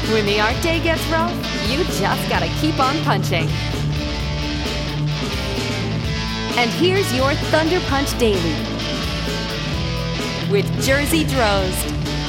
When the art day gets rough, you just gotta keep on punching. And here's your Thunder Punch Daily with Jersey Drozd.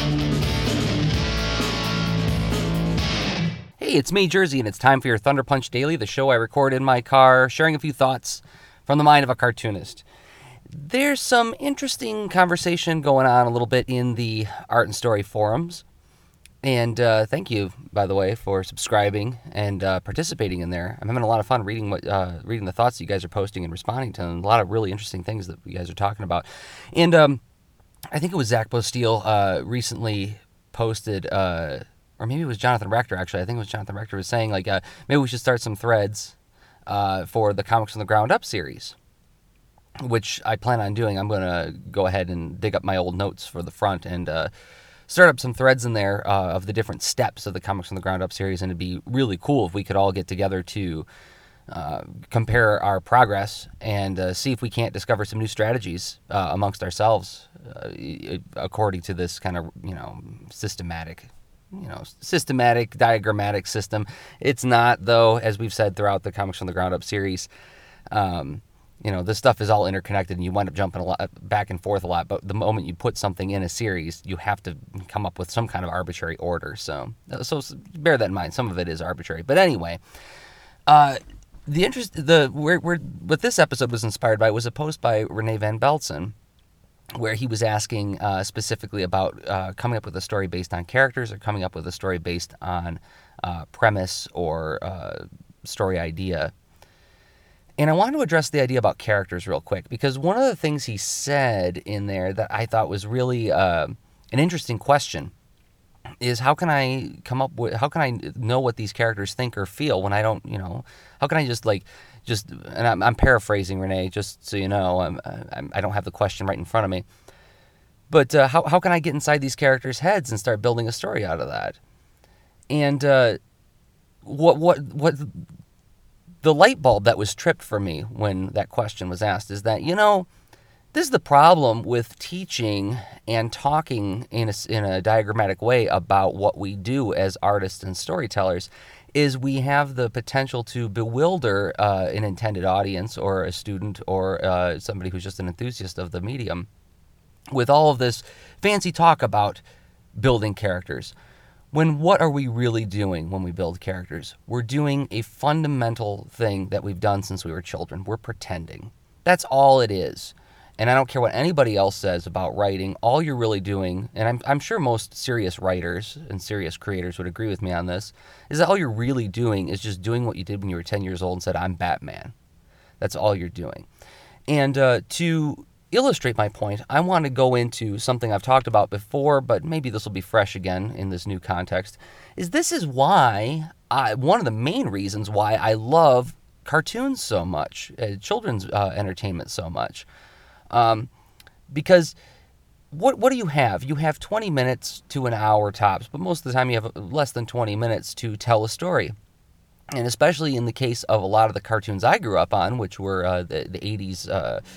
Hey, it's me, Jersey, and it's time for your Thunder Punch Daily, the show I record in my car, sharing a few thoughts from the mind of a cartoonist. There's some interesting conversation going on a little bit in the Art and Story forums. And thank you, by the way, for subscribing and participating in there. I'm having a lot of fun reading the thoughts that you guys are posting and responding to them. A lot of really interesting things that you guys are talking about. And I think it was Zach Bosteel recently posted, or maybe it was Jonathan Rector, actually. I think it was Jonathan Rector was saying, maybe we should start some threads for the Comics from the Ground Up series, which I plan on doing. I'm going to go ahead and dig up my old notes for the front and start up some threads in there of the different steps of the Comics from the Ground Up series, and it'd be really cool if we could all get together to compare our progress and see if we can't discover some new strategies amongst ourselves according to this kind of, systematic, diagrammatic system. It's not, though, as we've said throughout the Comics from the Ground Up series. This stuff is all interconnected, and you wind up jumping a lot back and forth a lot. But the moment you put something in a series, you have to come up with some kind of arbitrary order. So bear that in mind. Some of it is arbitrary. But anyway, what this episode was inspired by was a post by Rene Van Beltzen, where he was asking specifically about coming up with a story based on characters or coming up with a story based on premise or story idea. And I wanted to address the idea about characters real quick, because one of the things he said in there that I thought was really an interesting question is how can I know what these characters think or feel when I don't, how can I and I'm paraphrasing Rene, just so you know, I don't have the question right in front of me, but how can I get inside these characters' heads and start building a story out of that? And what the light bulb that was tripped for me when that question was asked is that, this is the problem with teaching and talking in a diagrammatic way about what we do as artists and storytellers, is we have the potential to bewilder an intended audience or a student or somebody who's just an enthusiast of the medium with all of this fancy talk about building characters. When what are we really doing when we build characters? We're doing a fundamental thing that we've done since we were children. We're pretending. That's all it is. And I don't care what anybody else says about writing. All you're really doing, and I'm sure most serious writers and serious creators would agree with me on this, is that all you're really doing is just doing what you did when you were 10 years old and said, I'm Batman. That's all you're doing. And to illustrate my point, I want to go into something I've talked about before, but maybe this will be fresh again in this new context, this is why one of the main reasons why I love cartoons so much, children's entertainment so much. Because what do you have? You have 20 minutes to an hour tops, but most of the time you have less than 20 minutes to tell a story. And especially in the case of a lot of the cartoons I grew up on, which were the 80s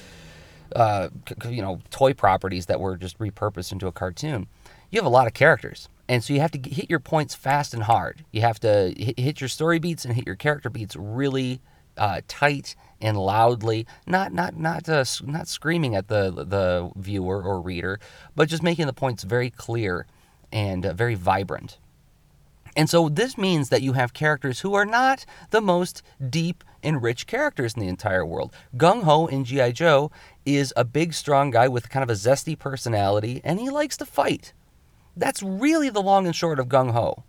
toy properties that were just repurposed into a cartoon, you have a lot of characters. And so you have to hit your points fast and hard. You have to hit your story beats and hit your character beats really tight and loudly, not screaming at the viewer or reader, but just making the points very clear and very vibrant. And so this means that you have characters who are not the most deep and rich characters in the entire world. Gung-Ho in G.I. Joe is a big, strong guy with kind of a zesty personality, and he likes to fight. That's really the long and short of Gung-Ho.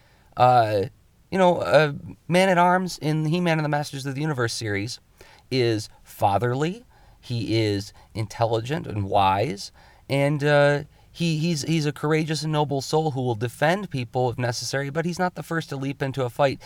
Man-at-Arms in He-Man and the Masters of the Universe series is fatherly, he is intelligent and wise, and he's a courageous and noble soul who will defend people if necessary, but he's not the first to leap into a fight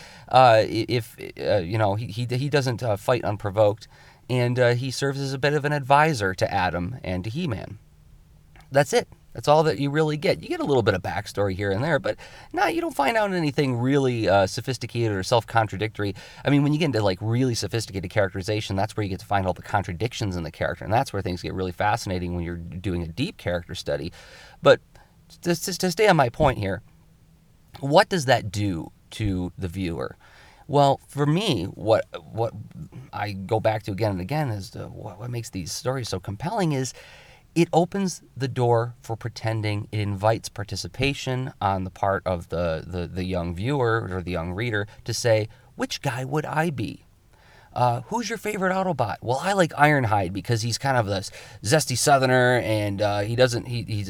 he doesn't fight unprovoked, and he serves as a bit of an advisor to Adam and to He-Man. That's it. That's all that you really get. You get a little bit of backstory here and there, but you don't find out anything really sophisticated or self-contradictory. I mean, when you get into really sophisticated characterization, that's where you get to find all the contradictions in the character, and that's where things get really fascinating when you're doing a deep character study. But to stay on my point here, what does that do to the viewer? Well, for me, what I go back to again and again is what makes these stories so compelling is it opens the door for pretending. It invites participation on the part of the young viewer or the young reader to say, which guy would I be? Who's your favorite Autobot? Well, I like Ironhide because he's kind of this zesty Southerner, and he doesn't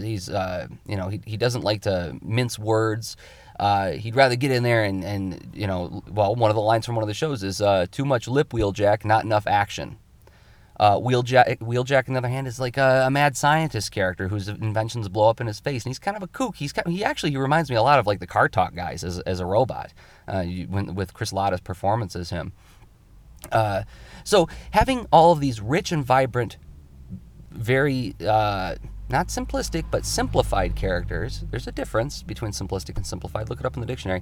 like to mince words. He'd rather get in there and one of the lines from one of the shows is too much lip, Wheeljack, not enough action. Wheeljack, on the other hand, is like a mad scientist character whose inventions blow up in his face, and he's kind of a kook. He reminds me a lot of like the Car Talk guys as a robot, with Chris Latta's performance as him. So having all of these rich and vibrant, very not simplistic but simplified characters. There's a difference between simplistic and simplified. Look it up in the dictionary.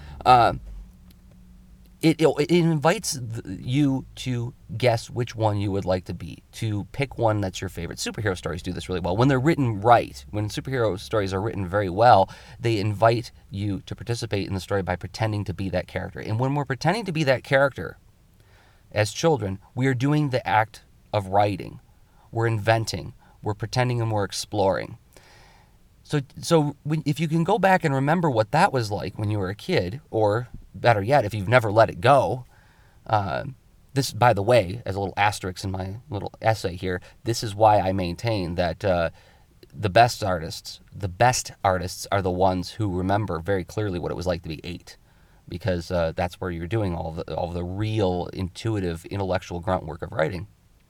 It invites you to guess which one you would like to be, to pick one that's your favorite. Superhero stories do this really well. When they're written right, when superhero stories are written very well, they invite you to participate in the story by pretending to be that character. And when we're pretending to be that character, as children, we are doing the act of writing. We're inventing. We're pretending, and we're exploring. So if you can go back and remember what that was like when you were a kid, or better yet, if you've never let it go, this, by the way, as a little asterisk in my little essay here, this is why I maintain that the best artists are the ones who remember very clearly what it was like to be 8. Because that's where you're doing all the real intuitive intellectual grunt work of writing.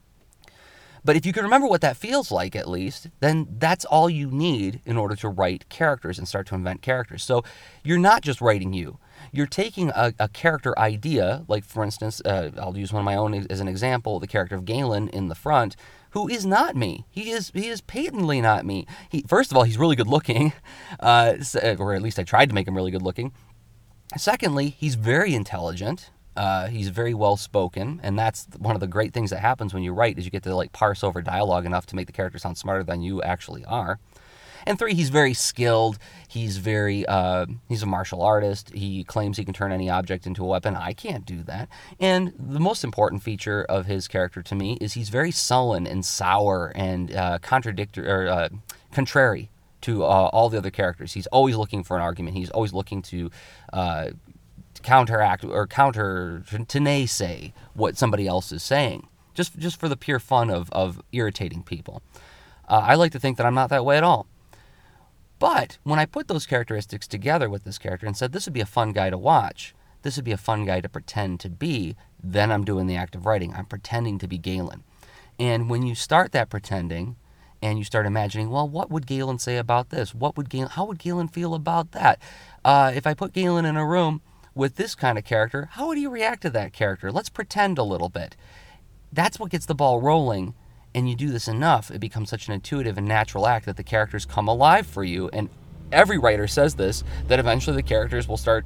But if you can remember what that feels like, at least, then that's all you need in order to write characters and start to invent characters. So you're not just writing you. You're taking a character idea, like, for instance, I'll use one of my own as an example, the character of Galen in the front, who is not me. He is patently not me. First of all, he's really good looking, or at least I tried to make him really good looking. Secondly, he's very intelligent. He's very well spoken, and that's one of the great things that happens when you write is you get to like parse over dialogue enough to make the character sound smarter than you actually are. And 3, he's very skilled. He's a martial artist. He claims he can turn any object into a weapon. I can't do that. And the most important feature of his character to me is he's very sullen and sour and contrary to all the other characters. He's always looking for an argument. He's always looking to counteract or to naysay what somebody else is saying, just for the pure fun of irritating people. I like to think that I'm not that way at all. But when I put those characteristics together with this character and said this would be a fun guy to watch, this would be a fun guy to pretend to be, then I'm doing the act of writing. I'm pretending to be Galen. And when you start that pretending, and you start imagining, well, what would Galen say about this? How would Galen feel about that? If I put Galen in a room with this kind of character, how would he react to that character? Let's pretend a little bit. That's what gets the ball rolling, and you do this enough, it becomes such an intuitive and natural act that the characters come alive for you. And every writer says this, that eventually the characters will start,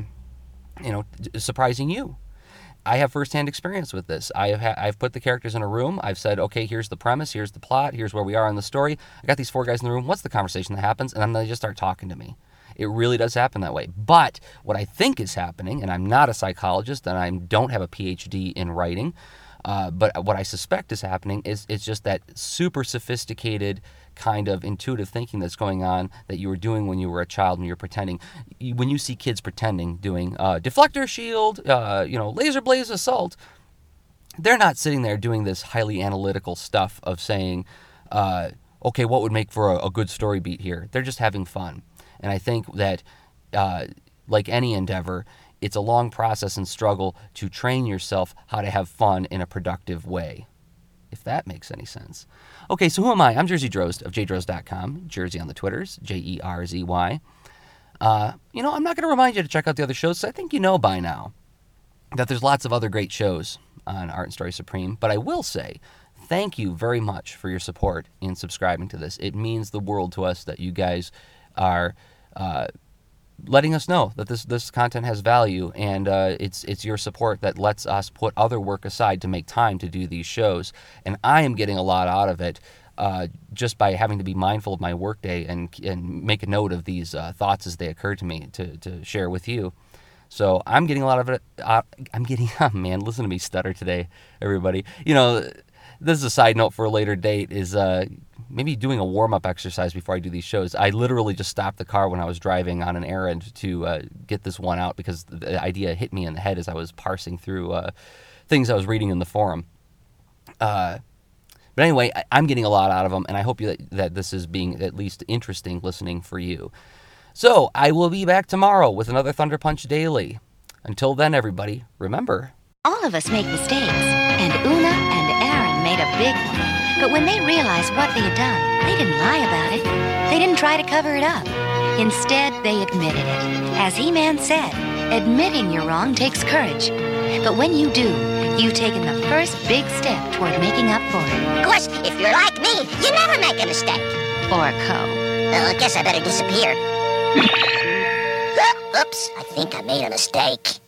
surprising you. I have firsthand experience with this. I've put the characters in a room. I've said, okay, here's the premise, here's the plot, here's where we are in the story. I got these 4 guys in the room. What's the conversation that happens? And then they just start talking to me. It really does happen that way. But what I think is happening, and I'm not a psychologist, and I don't have a PhD in writing, but what I suspect is happening is it's just that super sophisticated kind of intuitive thinking that's going on that you were doing when you were a child and you're pretending. When you see kids pretending, doing deflector shield, laser blaze assault, they're not sitting there doing this highly analytical stuff of saying, okay, what would make for a good story beat here? They're just having fun. And I think that, like any endeavor, it's a long process and struggle to train yourself how to have fun in a productive way, if that makes any sense. Okay, so who am I? I'm Jerzy Drozd of jdrozd.com, Jerzy on the Twitters, Jerzy. I'm not going to remind you to check out the other shows, so I think you know by now that there's lots of other great shows on Art and Story Supreme, but I will say thank you very much for your support in subscribing to this. It means the world to us that you guys are letting us know that this content has value, and it's your support that lets us put other work aside to make time to do these shows, and I am getting a lot out of it. just by having to be mindful of my workday and make a note of these thoughts as they occur to me to share with you. So I'm getting a lot of it. Oh man, listen to me stutter today, everybody. This is a side note for a later date, is maybe doing a warm-up exercise before I do these shows. I literally just stopped the car when I was driving on an errand to get this one out because the idea hit me in the head as I was parsing through things I was reading in the forum. But anyway, I'm getting a lot out of them, and I hope that this is being at least interesting listening for you. So I will be back tomorrow with another Thunder Punch Daily. Until then, everybody, remember... All of us make mistakes, and Una and Aaron made a big one. But when they realized what they had done, they didn't lie about it. They didn't try to cover it up. Instead, they admitted it. As He-Man said, admitting you're wrong takes courage. But when you do, you've taken the first big step toward making up for it. Of course, if you're like me, you never make a mistake. Or Co. Well, I guess I better disappear. Oops, I think I made a mistake.